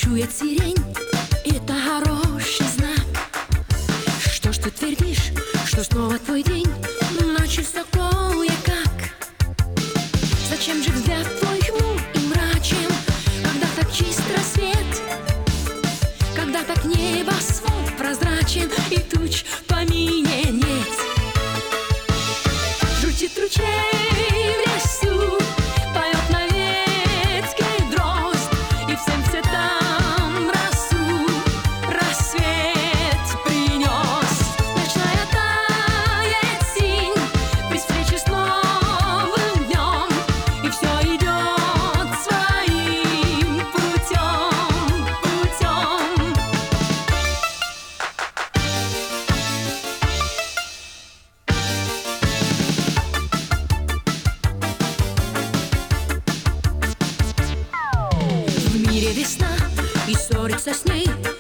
Танцует сирень, это хороший знак. Что ж ты твердишь, что снова твой день начался кое-как? Зачем же взгляд твой хмур и мрачен, когда так чист рассвет, когда так небосвод прозрачен и туч в помине нет? Журчит ручей в лесу, поет на ветке дрозд, и всем цветам росу рассвет принес. Ночная тает синь при встрече с новым днем, и все идет своим путем, путем. В мире весна, и ссориться с ней